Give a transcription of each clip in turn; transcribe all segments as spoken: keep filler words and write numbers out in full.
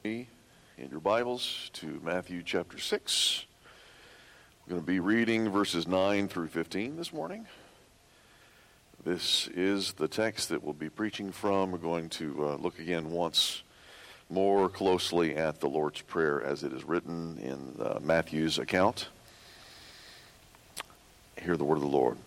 In your Bibles to Matthew chapter six. We're going to be reading verses nine through fifteen this morning. This is the text that we'll be preaching from. We're going to uh, look again once more closely at the Lord's Prayer as it is written in uh, Matthew's account. Hear the word of the Lord.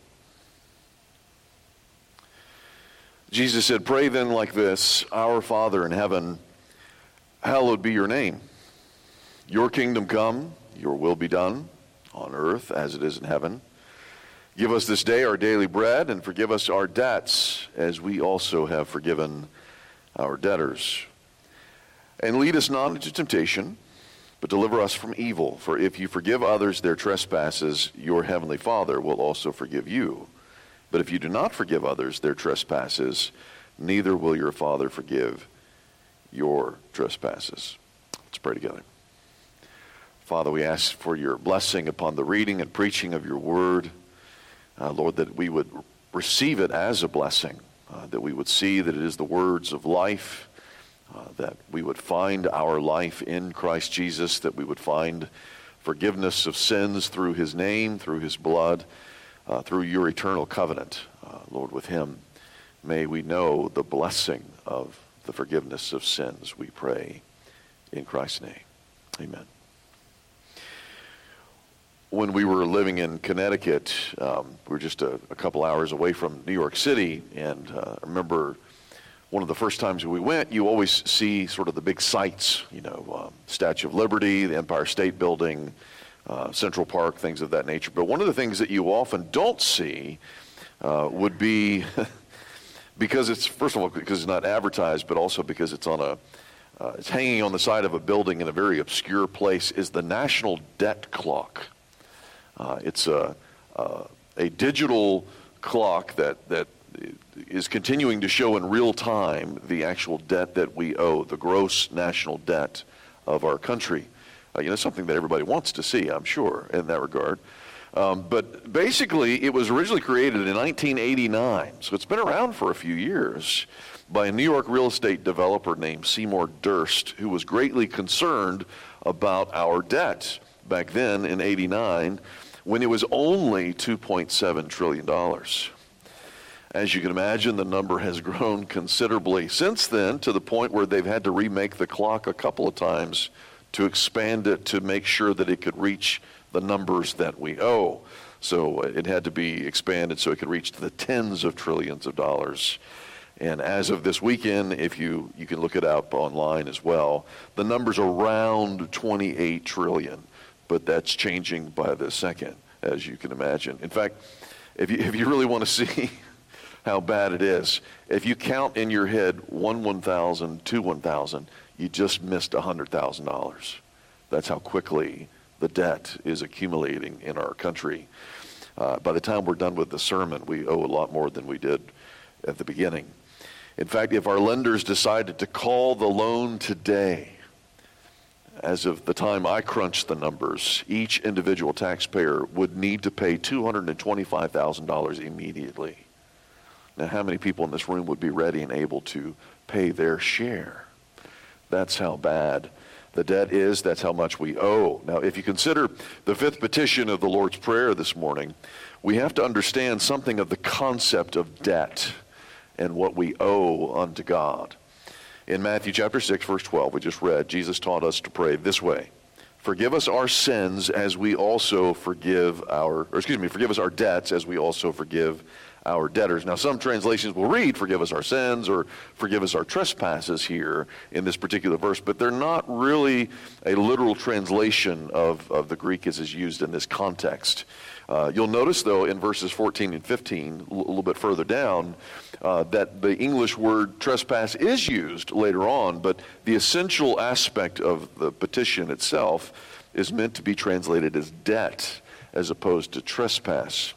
Jesus said, "Pray then like this, Our Father in heaven, hallowed be your name. Your kingdom come, your will be done, on earth as it is in heaven. Give us this day our daily bread, and forgive us our debts, as we also have forgiven our debtors. And lead us not into temptation, but deliver us from evil. For if you forgive others their trespasses, your heavenly Father will also forgive you. But if you do not forgive others their trespasses, neither will your Father forgive your trespasses." Let's pray together. Father, we ask for your blessing upon the reading and preaching of your word. Uh, Lord, that we would receive it as a blessing, uh, that we would see that it is the words of life, uh, that we would find our life in Christ Jesus, that we would find forgiveness of sins through his name, through his blood, uh, through your eternal covenant, uh, Lord, with him. May we know the blessing of the forgiveness of sins, we pray in Christ's name. Amen. When we were living in Connecticut, um, we were just a, a couple hours away from New York City, and uh, I remember one of the first times we went, you always see sort of the big sights, you know, um, Statue of Liberty, the Empire State Building, uh, Central Park, things of that nature. But one of the things that you often don't see uh, would be because it's, first of all, because it's not advertised, but also because it's on a, uh, it's hanging on the side of a building in a very obscure place, is the National Debt Clock. Uh, it's a, uh, a digital clock that, that is continuing to show in real time the actual debt that we owe, the gross national debt of our country. Uh, you know, something that everybody wants to see, I'm sure, in that regard. Um, but basically, it was originally created in nineteen eighty-nine, so it's been around for a few years, by a New York real estate developer named Seymour Durst, who was greatly concerned about our debt back then in eighty-nine, when it was only two point seven trillion dollars. As you can imagine, the number has grown considerably since then, to the point where they've had to remake the clock a couple of times to expand it to make sure that it could reach the numbers that we owe. So it had to be expanded so it could reach to the tens of trillions of dollars. And as of this weekend, if you, you can look it up online as well, the number's around twenty-eight trillion, but that's changing by the second, as you can imagine. In fact, if you, if you really want to see how bad it is, if you count in your head one one thousand, two one thousand, you just missed one hundred thousand dollars. That's how quickly the debt is accumulating in our country. Uh, by the time we're done with the sermon, we owe a lot more than we did at the beginning. In fact, if our lenders decided to call the loan today, as of the time I crunched the numbers, each individual taxpayer would need to pay two hundred twenty-five thousand dollars immediately. Now, how many people in this room would be ready and able to pay their share? That's how bad the debt is. That's how much we owe. Now, if you consider the fifth petition of the Lord's Prayer this morning, we have to understand something of the concept of debt and what we owe unto God. In Matthew chapter six, verse twelve, we just read, Jesus taught us to pray this way: "Forgive us our sins as we also forgive our, or excuse me, forgive us our debts as we also forgive our debtors." Now, some translations will read, "Forgive us our sins," or "Forgive us our trespasses" here in this particular verse, but they're not really a literal translation of, of the Greek as is used in this context. Uh, you'll notice, though, in verses fourteen and fifteen, a little bit further down, uh, that the English word trespass is used later on, but the essential aspect of the petition itself is meant to be translated as debt as opposed to trespass.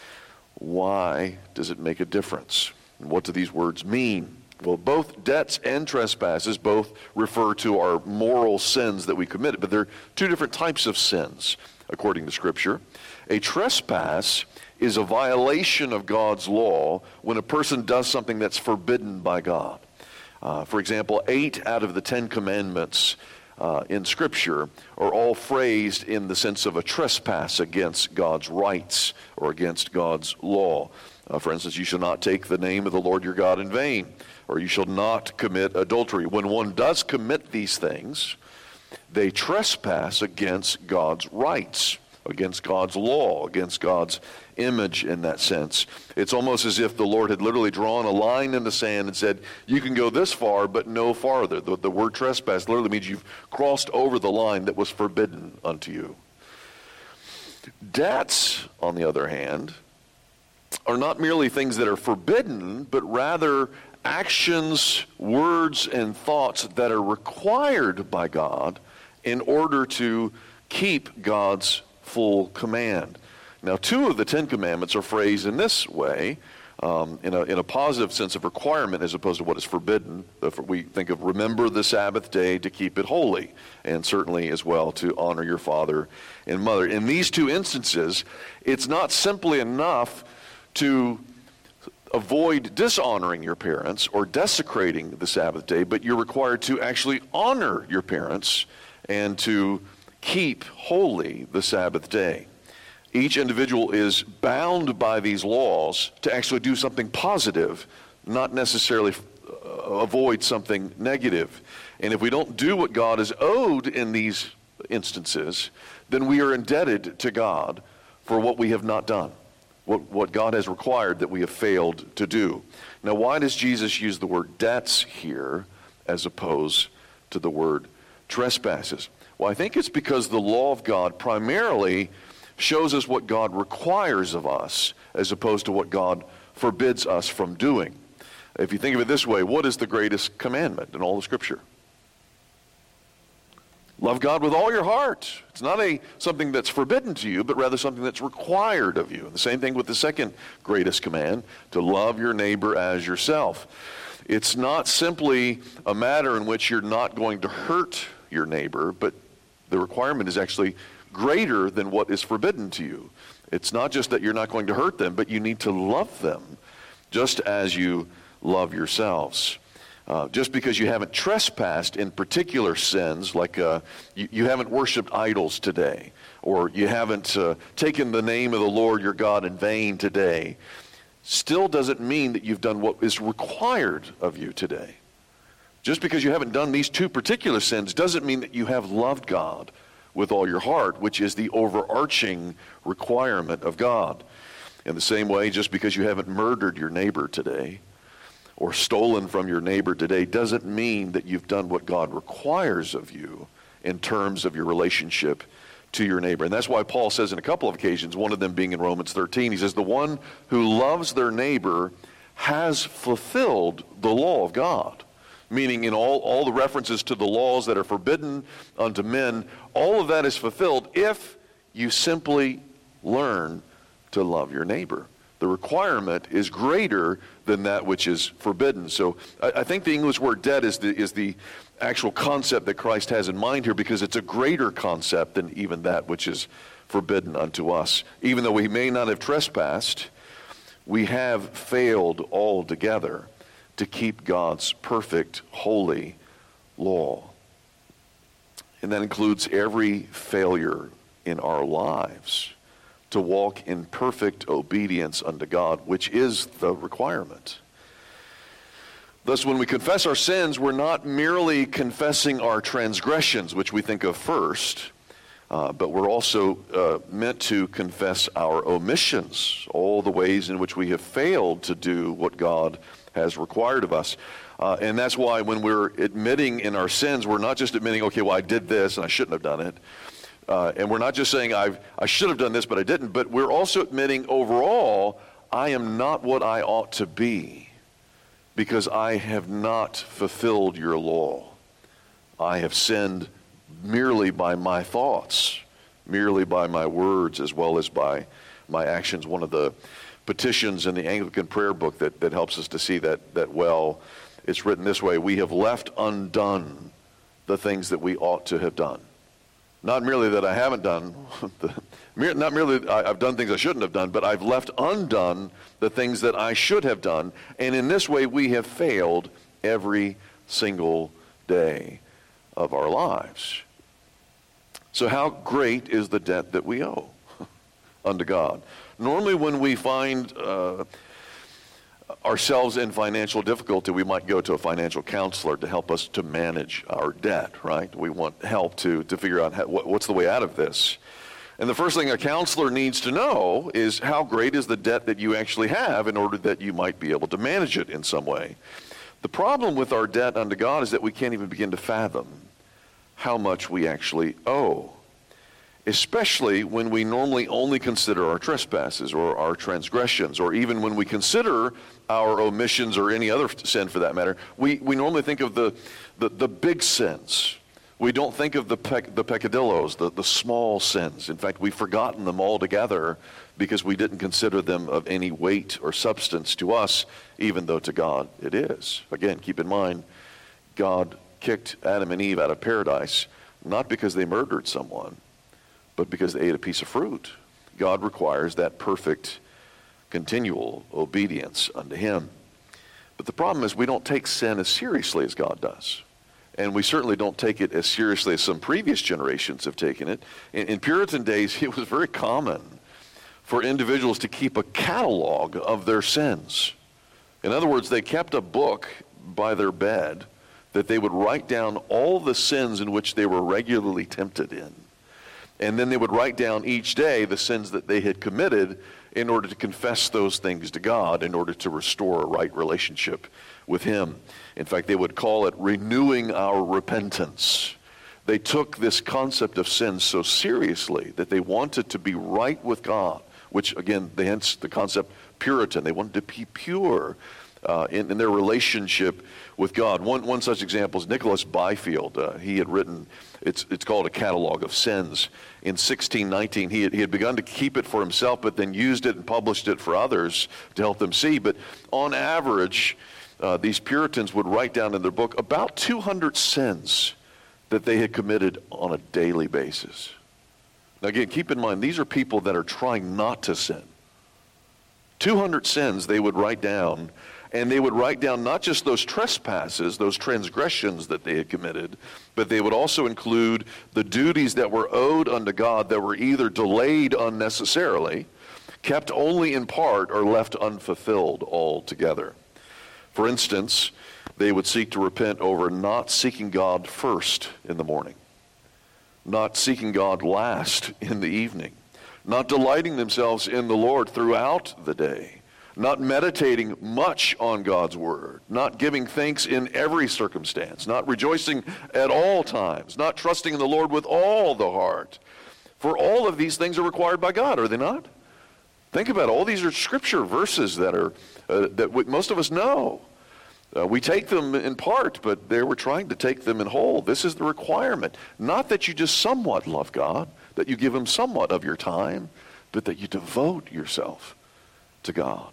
Why does it make a difference? And what do these words mean? Well, both debts and trespasses both refer to our moral sins that we committed, but they're two different types of sins, according to Scripture. A trespass is a violation of God's law when a person does something that's forbidden by God. Uh, for example, eight out of the Ten Commandments uh, in Scripture are all phrased in the sense of a trespass against God's rights or against God's law. Uh, for instance, you shall not take the name of the Lord your God in vain, or you shall not commit adultery. When one does commit these things, they trespass against God's rights, against God's law, against God's image in that sense. It's almost as if the Lord had literally drawn a line in the sand and said, you can go this far, but no farther. The, the word trespass literally means you've crossed over the line that was forbidden unto you. Debts, on the other hand, are not merely things that are forbidden, but rather actions, words, and thoughts that are required by God in order to keep God's full command. Now, two of the Ten Commandments are phrased in this way, um, in, a, in a positive sense of requirement as opposed to what is forbidden. We think of remember the Sabbath day to keep it holy, and certainly as well to honor your father and mother. In these two instances, it's not simply enough to avoid dishonoring your parents or desecrating the Sabbath day, but you're required to actually honor your parents and to keep holy the Sabbath day. Each individual is bound by these laws to actually do something positive, not necessarily uh, avoid something negative. And if we don't do what God is owed in these instances, then we are indebted to God for what we have not done, what, what God has required that we have failed to do. Now, why does Jesus use the word debts here as opposed to the word trespasses? Well, I think it's because the law of God primarily shows us what God requires of us as opposed to what God forbids us from doing. If you think of it this way, what is the greatest commandment in all of Scripture? Love God with all your heart. It's not a something that's forbidden to you, but rather something that's required of you. And the same thing with the second greatest command, to love your neighbor as yourself. It's not simply a matter in which you're not going to hurt your neighbor, but the requirement is actually greater than what is forbidden to you. It's not just that you're not going to hurt them, but you need to love them just as you love yourselves. Uh, just because you haven't trespassed in particular sins, like uh, you, you haven't worshipped idols today, or you haven't uh, taken the name of the Lord your God in vain today, still doesn't mean that you've done what is required of you today. Just because you haven't done these two particular sins doesn't mean that you have loved God with all your heart, which is the overarching requirement of God. In the same way, just because you haven't murdered your neighbor today or stolen from your neighbor today doesn't mean that you've done what God requires of you in terms of your relationship to your neighbor. And that's why Paul says in a couple of occasions, one of them being in Romans thirteen, he says, the one who loves their neighbor has fulfilled the law of God. Meaning in all, all the references to the laws that are forbidden unto men, all of that is fulfilled if you simply learn to love your neighbor. The requirement is greater than that which is forbidden. So I, I think the English word debt is the, is the actual concept that Christ has in mind here, because it's a greater concept than even that which is forbidden unto us. Even though we may not have trespassed, we have failed altogether to keep God's perfect, holy law. And that includes every failure in our lives to walk in perfect obedience unto God, which is the requirement. Thus, when we confess our sins, we're not merely confessing our transgressions, which we think of first, uh, but we're also uh, meant to confess our omissions, all the ways in which we have failed to do what God has required of us. Uh, and that's why when we're admitting in our sins, we're not just admitting, okay, well, I did this and I shouldn't have done it. Uh, and we're not just saying, I've, I should have done this, but I didn't. But we're also admitting overall, I am not what I ought to be because I have not fulfilled your law. I have sinned merely by my thoughts, merely by my words, as well as by my actions. One of the petitions in the Anglican prayer book that, that helps us to see that, that well, it's written this way: we have left undone the things that we ought to have done. Not merely that I haven't done, the, not merely that I've done things I shouldn't have done, but I've left undone the things that I should have done. And in this way we have failed every single day of our lives. So how great is the debt that we owe unto God? Normally when we find uh, ourselves in financial difficulty, we might go to a financial counselor to help us to manage our debt, right? We want help to, to figure out how, what, what's the way out of this. And the first thing a counselor needs to know is how great is the debt that you actually have in order that you might be able to manage it in some way. The problem with our debt unto God is that we can't even begin to fathom how much we actually owe, especially when we normally only consider our trespasses or our transgressions, or even when we consider our omissions or any other sin for that matter. We, we normally think of the, the, the big sins. We don't think of the, pec, the peccadillos, the, the small sins. In fact, we've forgotten them altogether because we didn't consider them of any weight or substance to us, even though to God it is. Again, keep in mind, God kicked Adam and Eve out of paradise, not because they murdered someone, but because they ate a piece of fruit. God requires that perfect, continual obedience unto him. But the problem is we don't take sin as seriously as God does. And we certainly don't take it as seriously as some previous generations have taken it. In, in Puritan days, it was very common for individuals to keep a catalog of their sins. In other words, they kept a book by their bed that they would write down all the sins in which they were regularly tempted in. And then they would write down each day the sins that they had committed in order to confess those things to God, in order to restore a right relationship with him. In fact, they would call it renewing our repentance. They took this concept of sin so seriously that they wanted to be right with God, which again, hence the concept Puritan. They wanted to be pure uh, in, in their relationship with God. One, one such example is Nicholas Byfield. Uh, he had written, it's, it's called A Catalog of Sins. In sixteen nineteen, he had, he had begun to keep it for himself, but then used it and published it for others to help them see. But on average, uh, these Puritans would write down in their book about two hundred sins that they had committed on a daily basis. Now again, keep in mind, these are people that are trying not to sin. two hundred sins they would write down. And they would write down not just those trespasses, those transgressions that they had committed, but they would also include the duties that were owed unto God that were either delayed unnecessarily, kept only in part, or left unfulfilled altogether. For instance, they would seek to repent over not seeking God first in the morning, not seeking God last in the evening, not delighting themselves in the Lord throughout the day, not meditating much on God's word, not giving thanks in every circumstance, not rejoicing at all times, not trusting in the Lord with all the heart. For all of these things are required by God, are they not? Think about it. All these are scripture verses that are uh, that we, most of us know. Uh, we take them in part, but they were trying to take them in whole. This is the requirement. Not that you just somewhat love God, that you give him somewhat of your time, but that you devote yourself to God.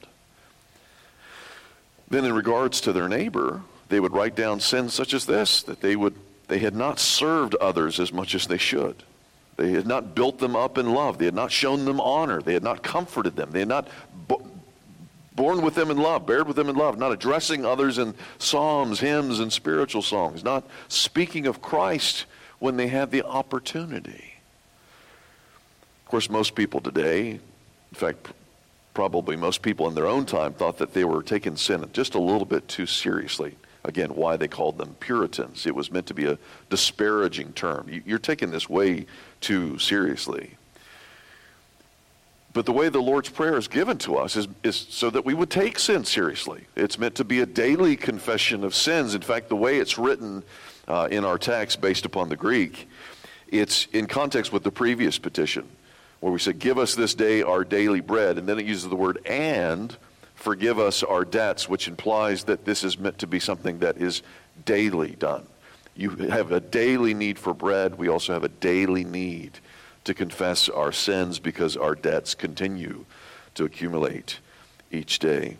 Then in regards to their neighbor, they would write down sins such as this, that they would they had not served others as much as they should. They had not built them up in love. They had not shown them honor. They had not comforted them. They had not bo- borne with them in love, bared with them in love, not addressing others in psalms, hymns, and spiritual songs, not speaking of Christ when they had the opportunity. Of course, most people today, in fact, probably most people in their own time, thought that they were taking sin just a little bit too seriously. Again, why they called them Puritans. It was meant to be a disparaging term. You're taking this way too seriously. But the way the Lord's Prayer is given to us is, is so that we would take sin seriously. It's meant to be a daily confession of sins. In fact, the way it's written uh, in our text based upon the Greek, it's in context with the previous petition, where we said, give us this day our daily bread. And then it uses the word and forgive us our debts, which implies that this is meant to be something that is daily done. You have a daily need for bread. We also have a daily need to confess our sins because our debts continue to accumulate each day.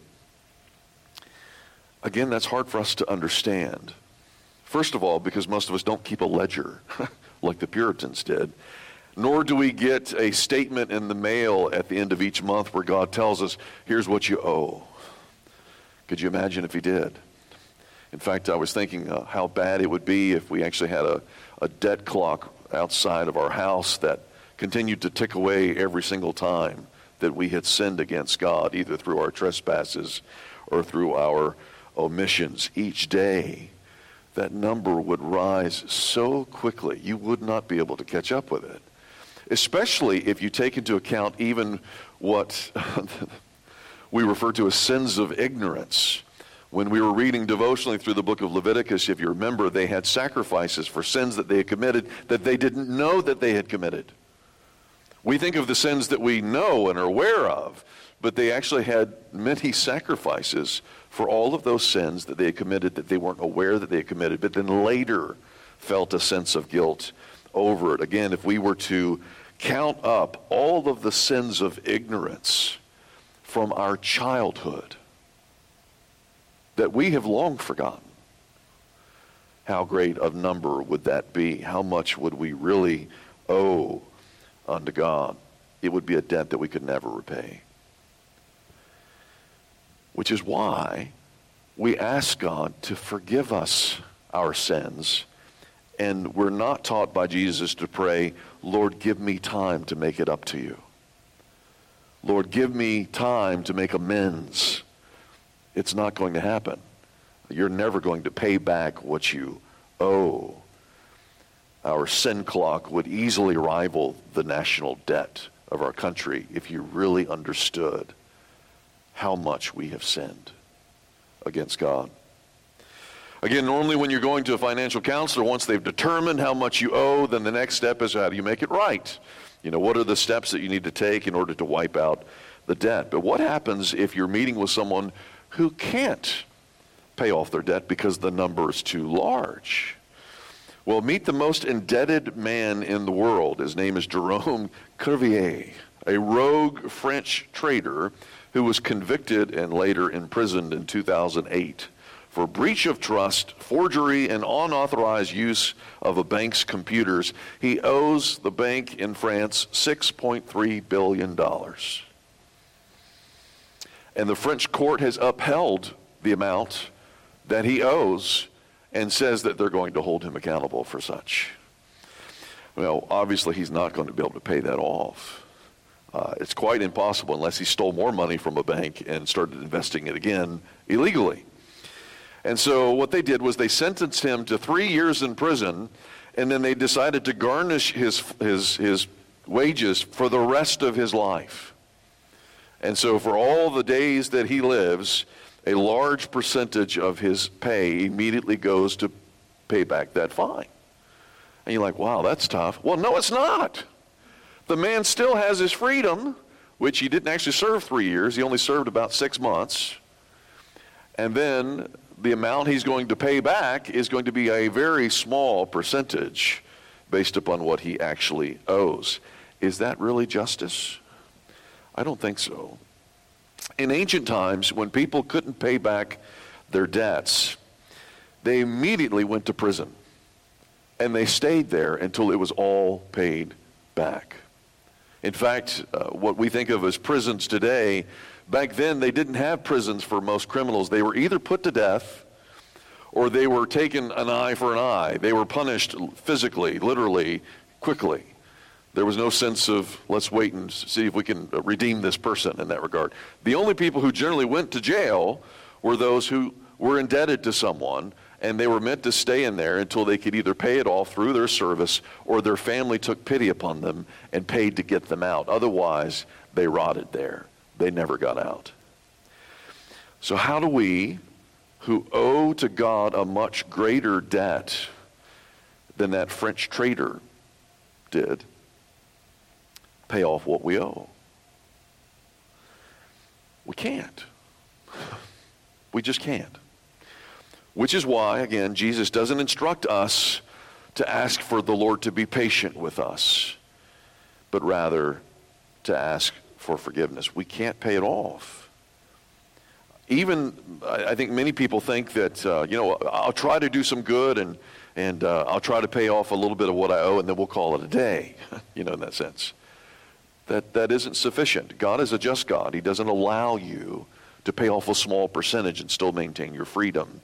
Again, that's hard for us to understand. First of all, because most of us don't keep a ledger like the Puritans did. Nor do we get a statement in the mail at the end of each month where God tells us, here's what you owe. Could you imagine if he did? In fact, I was thinking uh, how bad it would be if we actually had a, a debt clock outside of our house that continued to tick away every single time that we had sinned against God, either through our trespasses or through our omissions. Each day, that number would rise so quickly, you would not be able to catch up with it. Especially if you take into account even what we refer to as sins of ignorance. When we were reading devotionally through the book of Leviticus, if you remember, they had sacrifices for sins that they had committed that they didn't know that they had committed. We think of the sins that we know and are aware of, but they actually had many sacrifices for all of those sins that they had committed that they weren't aware that they had committed, but then later felt a sense of guilt over it. Again, if we were to count up all of the sins of ignorance from our childhood that we have long forgotten, how great a number would that be? How much would we really owe unto God? It would be a debt that we could never repay. Which is why we ask God to forgive us our sins. And we're not taught by Jesus to pray, Lord, give me time to make it up to you. Lord, give me time to make amends. It's not going to happen. You're never going to pay back what you owe. Our sin clock would easily rival the national debt of our country if you really understood how much we have sinned against God. Again, normally when you're going to a financial counselor, once they've determined how much you owe, then the next step is how do you make it right? You know, what are the steps that you need to take in order to wipe out the debt? But what happens if you're meeting with someone who can't pay off their debt because the number is too large? Well, meet the most indebted man in the world. His name is Jerome Cuvier, a rogue French trader who was convicted and later imprisoned in two thousand eight for breach of trust, forgery, and unauthorized use of a bank's computers. He owes the bank in France six point three billion dollars. And the French court has upheld the amount that he owes and says that they're going to hold him accountable for such. Well, obviously he's not going to be able to pay that off. Uh, it's quite impossible unless he stole more money from a bank and started investing it again illegally. And so what they did was they sentenced him to three years in prison, and then they decided to garnish his his his wages for the rest of his life. And so for all the days that he lives, a large percentage of his pay immediately goes to pay back that fine. And you're like, wow, that's tough. Well, no, it's not. The man still has his freedom, which he didn't actually serve three years. He only served about six months. And then the amount he's going to pay back is going to be a very small percentage based upon what he actually owes. Is that really justice? I don't think so. In ancient times, when people couldn't pay back their debts, they immediately went to prison. And they stayed there until it was all paid back. In fact, uh, what we think of as prisons today, back then they didn't have prisons for most criminals. They were either put to death or they were taken an eye for an eye. They were punished physically, literally, quickly. There was no sense of, let's wait and see if we can redeem this person in that regard. The only people who generally went to jail were those who were indebted to someone, and they were meant to stay in there until they could either pay it off through their service or their family took pity upon them and paid to get them out. Otherwise, they rotted there. They never got out. So how do we, who owe to God a much greater debt than that French trader did, pay off what we owe? We can't. We just can't. Which is why, again, Jesus doesn't instruct us to ask for the Lord to be patient with us, but rather to ask for forgiveness. We can't pay it off. Even, I think many people think that, uh, you know, I'll try to do some good and, and uh, I'll try to pay off a little bit of what I owe and then we'll call it a day, you know, in that sense. That that isn't sufficient. God is a just God. He doesn't allow you to pay off a small percentage and still maintain your freedom.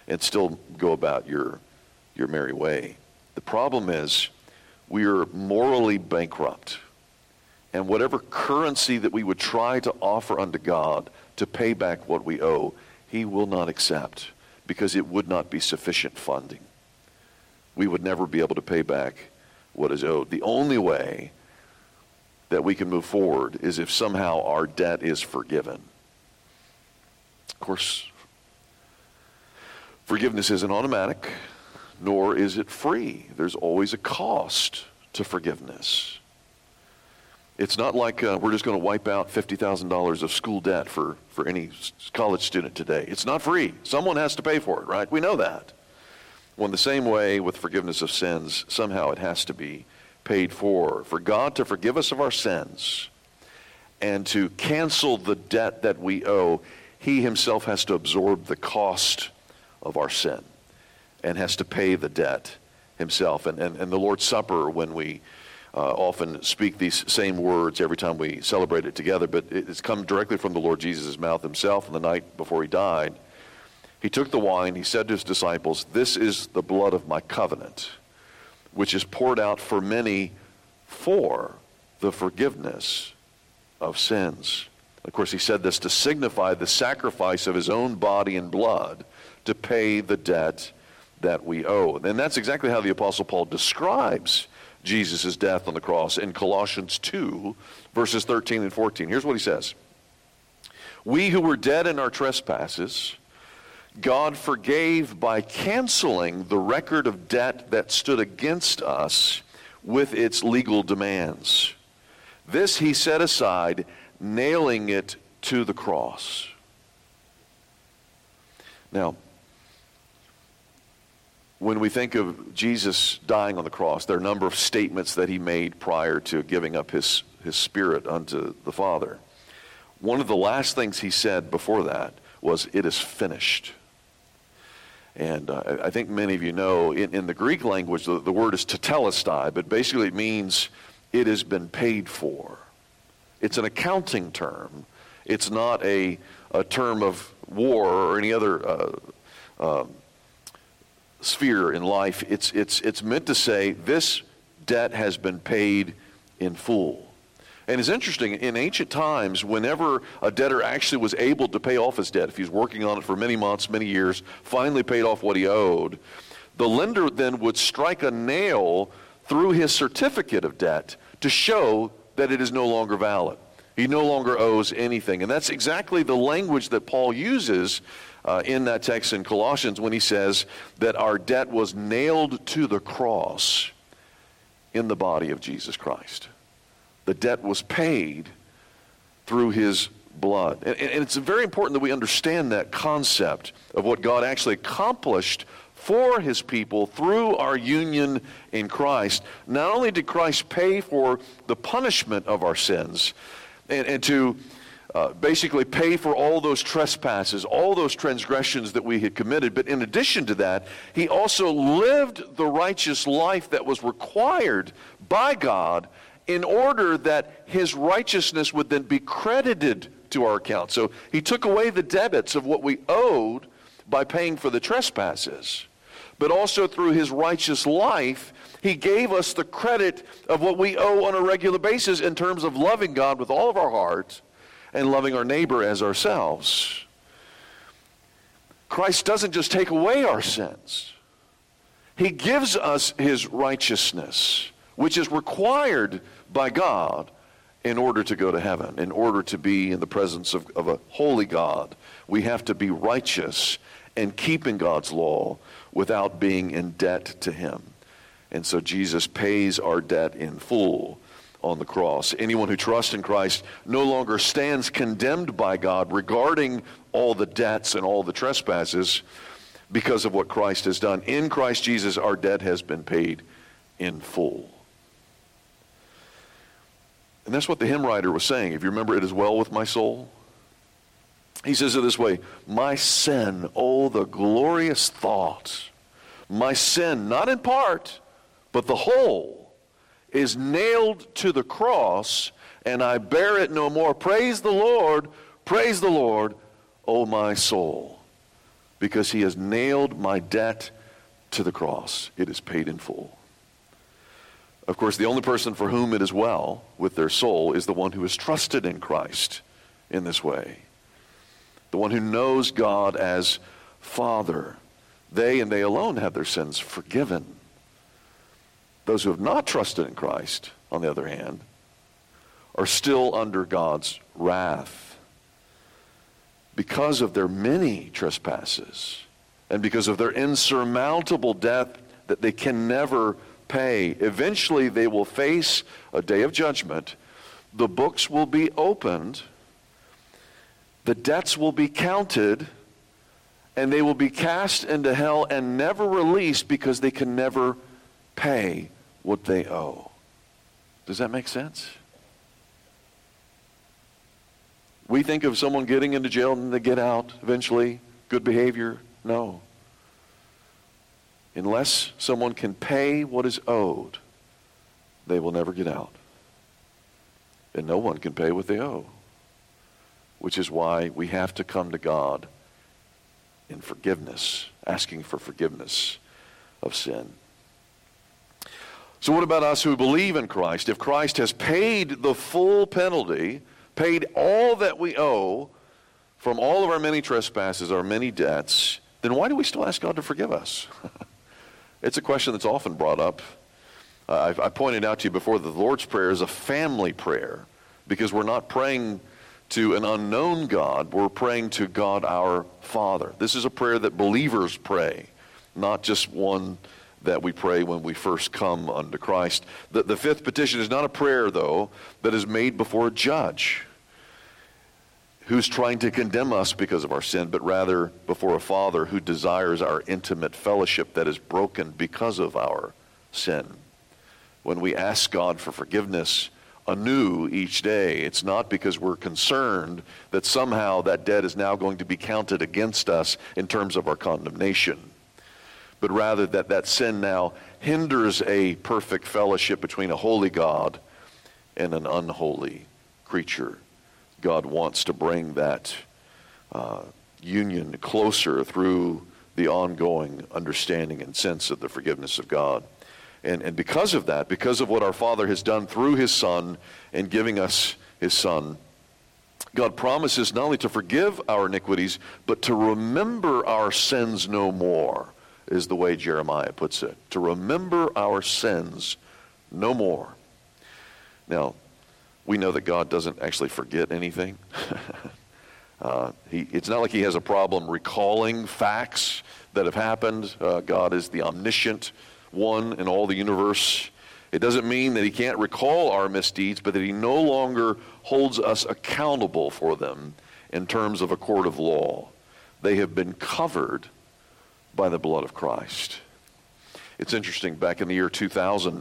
and still go about your, your merry way. The problem is we are morally bankrupt. And whatever currency that we would try to offer unto God to pay back what we owe, he will not accept, because it would not be sufficient funding. We would never be able to pay back what is owed. The only way that we can move forward is if somehow our debt is forgiven. Of course, forgiveness isn't automatic, nor is it free. There's always a cost to forgiveness. It's not like uh, we're just going to wipe out fifty thousand dollars of school debt for, for any college student today. It's not free. Someone has to pay for it, right? We know that. Well, in the same way with forgiveness of sins, somehow it has to be paid for. For God to forgive us of our sins and to cancel the debt that we owe, he himself has to absorb the cost of our sin and has to pay the debt himself. And, and, and the Lord's Supper, when we uh, often speak these same words every time we celebrate it together, but it's come directly from the Lord Jesus' mouth himself on the night before he died. He took the wine, he said to his disciples, "This is the blood of my covenant, which is poured out for many for the forgiveness of sins." Of course, he said this to signify the sacrifice of his own body and blood to pay the debt that we owe. And that's exactly how the Apostle Paul describes Jesus' death on the cross in Colossians two, verses thirteen and fourteen. Here's what he says. "We who were dead in our trespasses, God forgave by canceling the record of debt that stood against us with its legal demands. This he set aside, nailing it to the cross." Now, when we think of Jesus dying on the cross, there are a number of statements that he made prior to giving up his, his spirit unto the Father. One of the last things he said before that was, "It is finished." And uh, I think many of you know, in, in the Greek language, the, the word is tetelestai, but basically it means it has been paid for. It's an accounting term. It's not a, a term of war or any other uh, uh, sphere in life. It's, it's, it's meant to say this debt has been paid in full. And it's interesting, in ancient times, whenever a debtor actually was able to pay off his debt, if he was working on it for many months, many years, finally paid off what he owed, the lender then would strike a nail through his certificate of debt to show that it is no longer valid. He no longer owes anything. And that's exactly the language that Paul uses uh, in that text in Colossians when he says that our debt was nailed to the cross in the body of Jesus Christ. The debt was paid through his blood. And, and it's very important that we understand that concept of what God actually accomplished for his people through our union in Christ. Not only did Christ pay for the punishment of our sins and, and to uh, basically pay for all those trespasses, all those transgressions that we had committed, but in addition to that, he also lived the righteous life that was required by God in order that his righteousness would then be credited to our account. So he took away the debits of what we owed by paying for the trespasses. But also through his righteous life, he gave us the credit of what we owe on a regular basis in terms of loving God with all of our heart and loving our neighbor as ourselves. Christ doesn't just take away our sins. He gives us his righteousness, which is required by God in order to go to heaven, in order to be in the presence of, of a holy God. We have to be righteous and keeping God's law without being in debt to him. And so Jesus pays our debt in full on the cross. Anyone who trusts in Christ no longer stands condemned by God regarding all the debts and all the trespasses because of what Christ has done. In Christ Jesus, our debt has been paid in full. And that's what the hymn writer was saying. If you remember, "It is well with my soul." He says it this way, "My sin, oh, the glorious thought. My sin, not in part, but the whole, is nailed to the cross, and I bear it no more. Praise the Lord, praise the Lord, oh my soul." because he has nailed my debt to the cross. It is paid in full. Of course, the only person for whom it is well with their soul is the one who has trusted in Christ in this way. The one who knows God as Father. They and they alone have their sins forgiven. Those who have not trusted in Christ, on the other hand, are still under God's wrath because of their many trespasses and because of their insurmountable debt that they can never pay. Eventually they will face a day of judgment. The books will be opened. The debts will be counted, and they will be cast into hell and never released because they can never pay what they owe. Does that make sense? We think of someone getting into jail and they get out eventually, good behavior. No. Unless someone can pay what is owed, they will never get out. And no one can pay what they owe, which is why we have to come to God in forgiveness, asking for forgiveness of sin. So what about us who believe in Christ? If Christ has paid the full penalty, paid all that we owe from all of our many trespasses, our many debts, then why do we still ask God to forgive us? It's a question that's often brought up. Uh, I've, I pointed out to you before that the Lord's Prayer is a family prayer because we're not praying to an unknown God. We're praying to God our Father. This is a prayer that believers pray, not just one that we pray when we first come unto Christ. The, the fifth petition is not a prayer, though, that is made before a judge who's trying to condemn us because of our sin, but rather before a Father who desires our intimate fellowship that is broken because of our sin. When we ask God for forgiveness anew each day, it's not because we're concerned that somehow that debt is now going to be counted against us in terms of our condemnation, but rather that that sin now hinders a perfect fellowship between a holy God and an unholy creature. God wants to bring that uh, union closer through the ongoing understanding and sense of the forgiveness of God. And, and because of that, because of what our Father has done through his Son in giving us his Son, God promises not only to forgive our iniquities, but to remember our sins no more, is the way Jeremiah puts it. To remember our sins no more. Now, we know that God doesn't actually forget anything. uh, he, it's not like he has a problem recalling facts that have happened. Uh, God is the omniscient one in all the universe. It doesn't mean that he can't recall our misdeeds, but that he no longer holds us accountable for them in terms of a court of law. They have been covered by the blood of Christ. It's interesting, back in the year two thousand,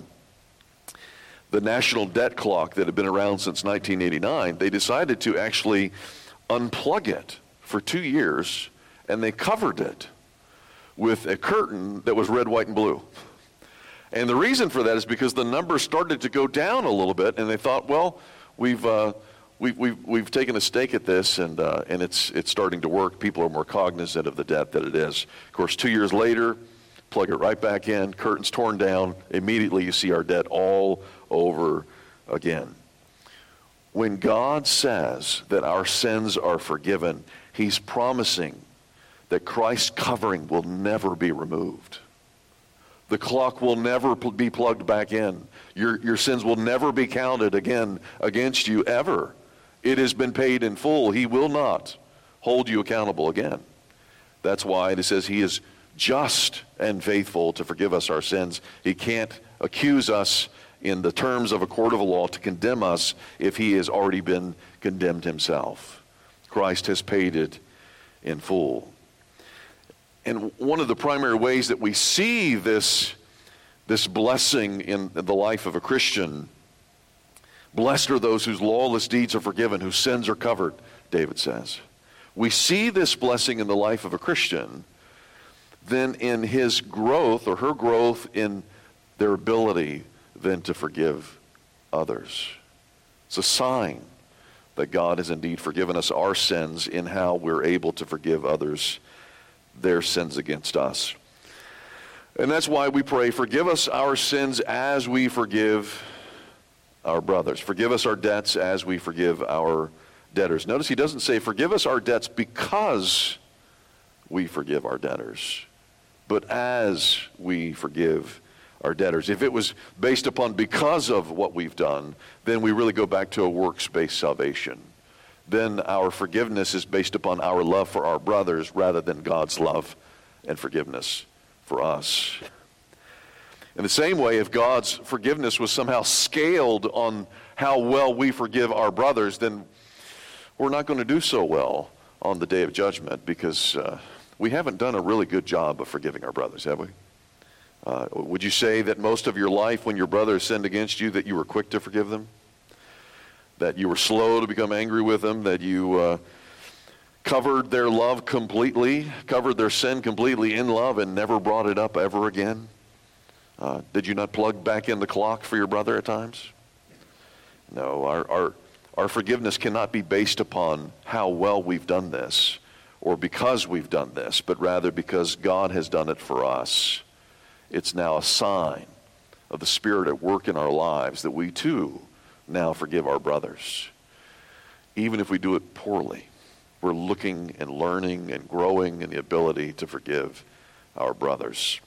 the national debt clock that had been around since nineteen eighty-nine, they decided to actually unplug it for two years, and they covered it with a curtain that was red, white, and blue. And the reason for that is because the numbers started to go down a little bit, and they thought, well, we've uh, we've, we've we've taken a stake at this, and uh, and it's it's starting to work. People are more cognizant of the debt that it is. Of course, two years later, plug it right back in, curtains torn down. Immediately, you see our debt all over again. When God says that our sins are forgiven, he's promising that Christ's covering will never be removed. The clock will never be plugged back in. Your, your sins will never be counted again against you ever. It has been paid in full. He will not hold you accountable again. That's why it says he is just and faithful to forgive us our sins. He can't accuse us in the terms of a court of law to condemn us if he has already been condemned himself. Christ has paid it in full. And one of the primary ways that we see this, this blessing in the life of a Christian, blessed are those whose lawless deeds are forgiven, whose sins are covered, David says. We see this blessing in the life of a Christian, then in his growth or her growth in their ability then to forgive others. It's a sign that God has indeed forgiven us our sins in how we're able to forgive others their sins against us. And that's why we pray, forgive us our sins as we forgive our brothers. Forgive us our debts as we forgive our debtors. Notice he doesn't say, forgive us our debts because we forgive our debtors, but as we forgive our debtors. If it was based upon because of what we've done, then we really go back to a works-based salvation. Then our forgiveness is based upon our love for our brothers rather than God's love and forgiveness for us. In the same way, if God's forgiveness was somehow scaled on how well we forgive our brothers, then we're not going to do so well on the day of judgment, because uh, we haven't done a really good job of forgiving our brothers, have we? Uh, would you say that most of your life, when your brother sinned against you, that you were quick to forgive them? That you were slow to become angry with them? That you uh, covered their love completely, covered their sin completely in love and never brought it up ever again? Uh, did you not plug back in the clock for your brother at times? No, our, our, our forgiveness cannot be based upon how well we've done this or because we've done this, but rather because God has done it for us. It's now a sign of the Spirit at work in our lives that we too now forgive our brothers. Even if we do it poorly, we're looking and learning and growing in the ability to forgive our brothers.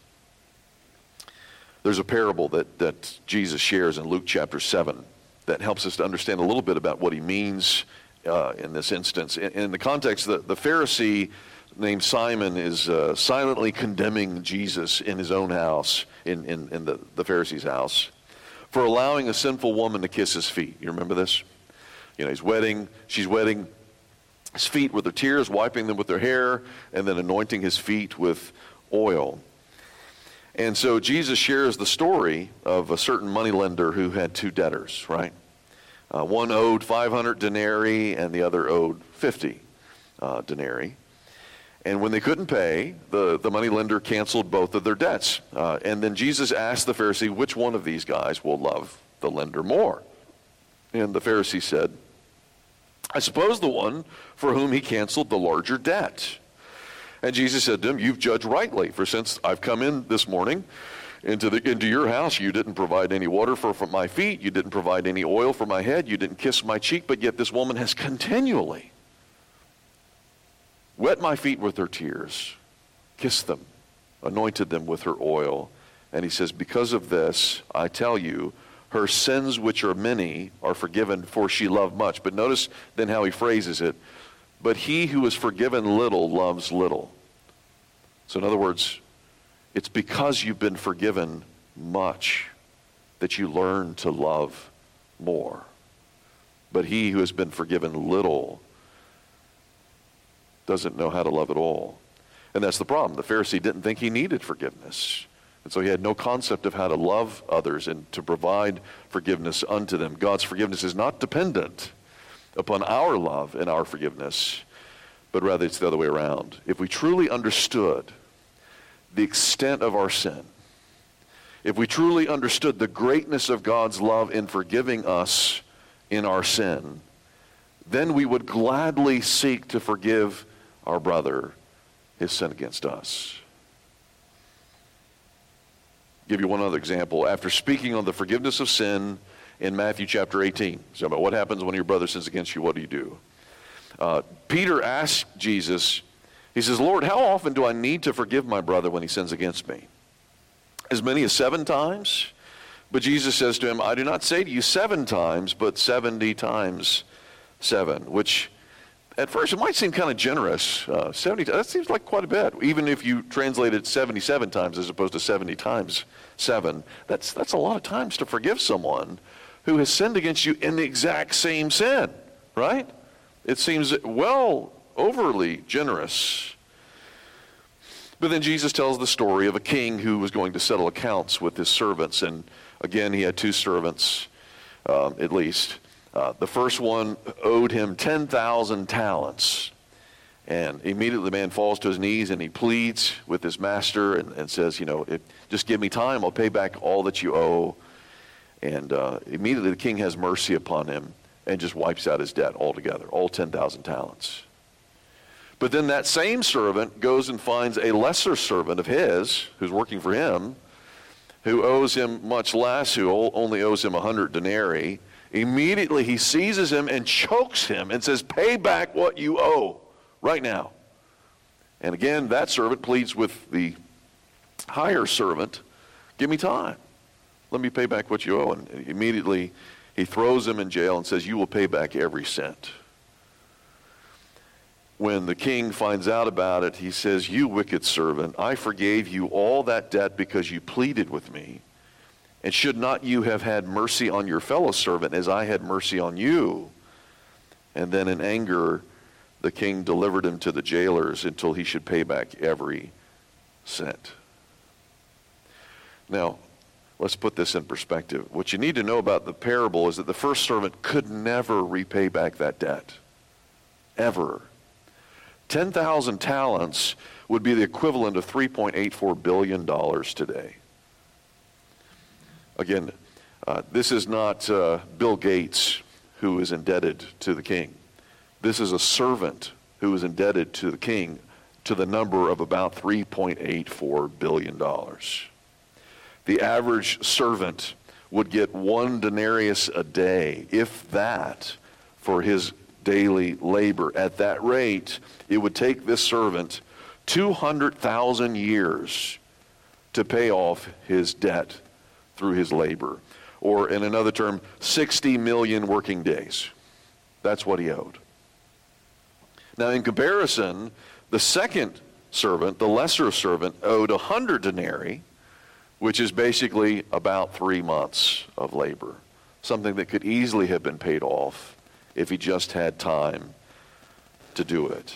There's a parable that, that Jesus shares in Luke chapter seven that helps us to understand a little bit about what he means uh, in this instance. In, in the context, the, the Pharisee named Simon is uh, silently condemning Jesus in his own house, in, in, in the, the Pharisee's house, for allowing a sinful woman to kiss his feet. You remember this? You know, he's wetting, she's wetting his feet with her tears, wiping them with her hair, and then anointing his feet with oil. And so Jesus shares the story of a certain moneylender who had two debtors, right? Uh, one owed five hundred denarii and the other owed fifty uh, denarii. And when they couldn't pay, the, the moneylender canceled both of their debts. Uh, and then Jesus asked the Pharisee, which one of these guys will love the lender more? And the Pharisee said, I suppose the one for whom he canceled the larger debt. And Jesus said to him, you've judged rightly, for since I've come in this morning into the into your house, you didn't provide any water for, for my feet, you didn't provide any oil for my head, you didn't kiss my cheek, but yet this woman has continually wet my feet with her tears, kissed them, anointed them with her oil. And he says, because of this, I tell you, her sins, which are many, are forgiven, for she loved much. But notice then how he phrases it. But he who is forgiven little loves little. So in other words, it's because you've been forgiven much that you learn to love more. But he who has been forgiven little doesn't know how to love at all. And that's the problem. The Pharisee didn't think he needed forgiveness. And so he had no concept of how to love others and to provide forgiveness unto them. God's forgiveness is not dependent upon our love and our forgiveness, but rather it's the other way around. If we truly understood the extent of our sin, if we truly understood the greatness of God's love in forgiving us in our sin, then we would gladly seek to forgive our brother his sin against us. Give you one other example. After speaking on the forgiveness of sin in Matthew chapter eighteen, so about what happens when your brother sins against you, what do you do? Uh, Peter asked Jesus, he says, Lord, how often do I need to forgive my brother when he sins against me? As many as seven times? But Jesus says to him, I do not say to you seven times, but seventy times seven, which at first it might seem kind of generous. Uh, seventy, that seems like quite a bit. Even if you translate it seventy-seven times as opposed to seventy times seven, that's, that's a lot of times to forgive someone who has sinned against you in the exact same sin, right? It seems well overly generous. But then Jesus tells the story of a king who was going to settle accounts with his servants. And again, he had two servants, um, at least. Uh, the first one owed him ten thousand talents. And immediately the man falls to his knees and he pleads with his master and, and says, you know, if, just give me time, I'll pay back all that you owe. And uh, immediately the king has mercy upon him and just wipes out his debt altogether, all ten thousand talents. But then that same servant goes and finds a lesser servant of his, who's working for him, who owes him much less, who only owes him a hundred denarii. Immediately he seizes him and chokes him and says, pay back what you owe right now. And again, that servant pleads with the higher servant, give me time. Let me pay back what you owe. And immediately he throws him in jail and says, you will pay back every cent. When the king finds out about it, he says, you wicked servant, I forgave you all that debt because you pleaded with me. And should not you have had mercy on your fellow servant as I had mercy on you? And then in anger, the king delivered him to the jailers until he should pay back every cent. Now, let's put this in perspective. What you need to know about the parable is that the first servant could never repay back that debt. Ever. ten thousand talents would be the equivalent of three point eight four billion dollars today. Again, uh, this is not uh, Bill Gates who is indebted to the king. This is a servant who is indebted to the king to the number of about three point eight four billion dollars. The average servant would get one denarius a day, if that, for his daily labor. At that rate, it would take this servant two hundred thousand years to pay off his debt through his labor. Or in another term, sixty million working days. That's what he owed. Now in comparison, the second servant, the lesser servant, owed one hundred denarii, which is basically about three months of labor. Something that could easily have been paid off if he just had time to do it.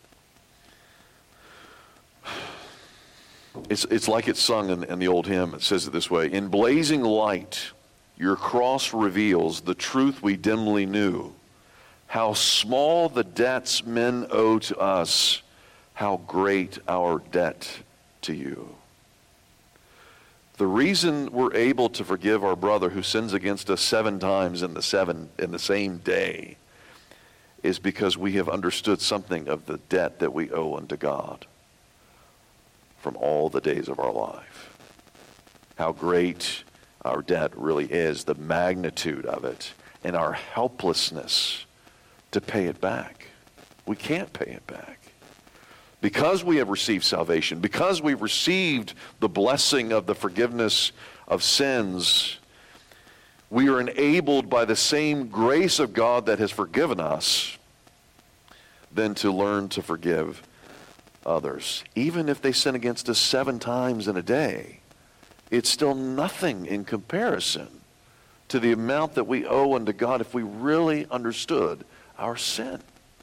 It's, it's like it's sung in, in the old hymn. It says it this way, in blazing light, your cross reveals the truth we dimly knew. How small the debts men owe to us, how great our debt to you. The reason we're able to forgive our brother who sins against us seven times in the seven in the same day is because we have understood something of the debt that we owe unto God from all the days of our life. How great our debt really is, the magnitude of it, and our helplessness to pay it back. We can't pay it back. Because we have received salvation, because we've received the blessing of the forgiveness of sins, we are enabled by the same grace of God that has forgiven us, then to learn to forgive others. Even if they sin against us seven times in a day, it's still nothing in comparison to the amount that we owe unto God if we really understood our sin.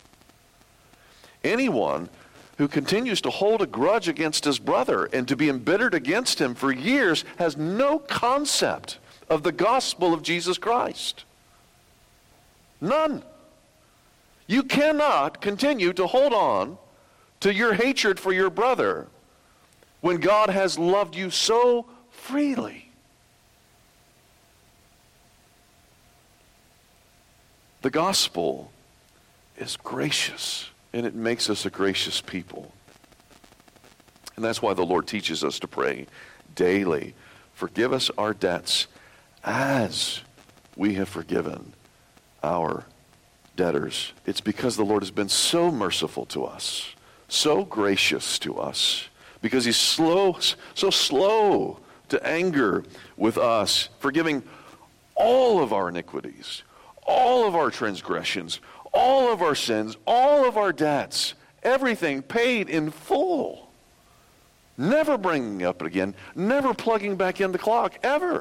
Anyone who continues to hold a grudge against his brother and to be embittered against him for years has no concept of the gospel of Jesus Christ. None. You cannot continue to hold on to your hatred for your brother when God has loved you so freely. The gospel is gracious, and it makes us a gracious people. And that's why the Lord teaches us to pray daily, forgive us our debts as we have forgiven our debtors. It's because the Lord has been so merciful to us, so gracious to us, because he's slow, so slow to anger with us, forgiving all of our iniquities, all of our transgressions, all of our sins, all of our debts, everything paid in full. Never bringing up again, never plugging back in the clock, ever.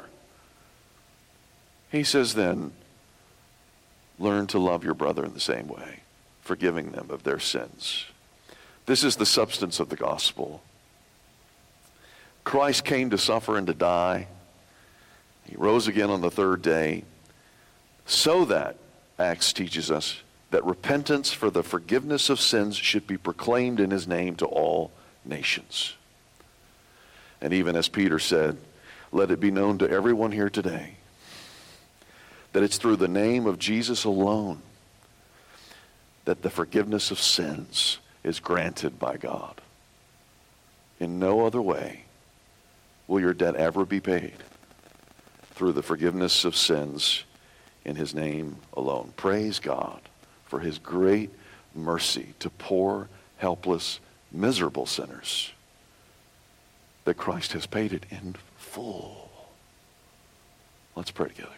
He says then, learn to love your brother in the same way, forgiving them of their sins. This is the substance of the gospel. Christ came to suffer and to die. He rose again on the third day so that, Acts teaches us, that repentance for the forgiveness of sins should be proclaimed in his name to all nations. And even as Peter said, let it be known to everyone here today that it's through the name of Jesus alone that the forgiveness of sins is granted by God. In no other way will your debt ever be paid through the forgiveness of sins in his name alone. Praise God for his great mercy to poor, helpless, miserable sinners, that Christ has paid it in full. Let's pray together.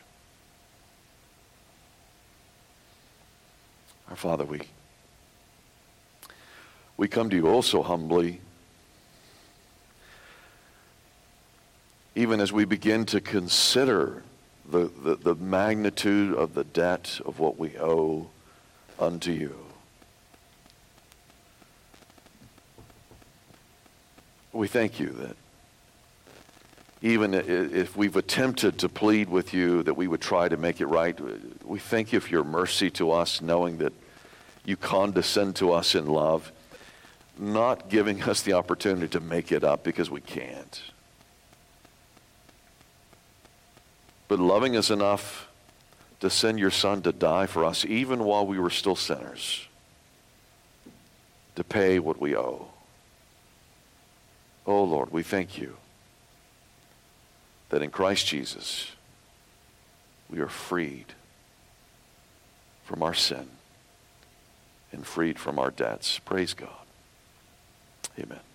Our Father, we, we come to you oh so humbly, even as we begin to consider the, the, the magnitude of the debt of what we owe unto you. We thank you that even if we've attempted to plead with you that we would try to make it right, we thank you for your mercy to us, knowing that you condescend to us in love, not giving us the opportunity to make it up because we can't, but loving us enough to send your Son to die for us even while we were still sinners, to pay what we owe. Oh Lord, we thank you that in Christ Jesus we are freed from our sin and freed from our debts. Praise God. Amen.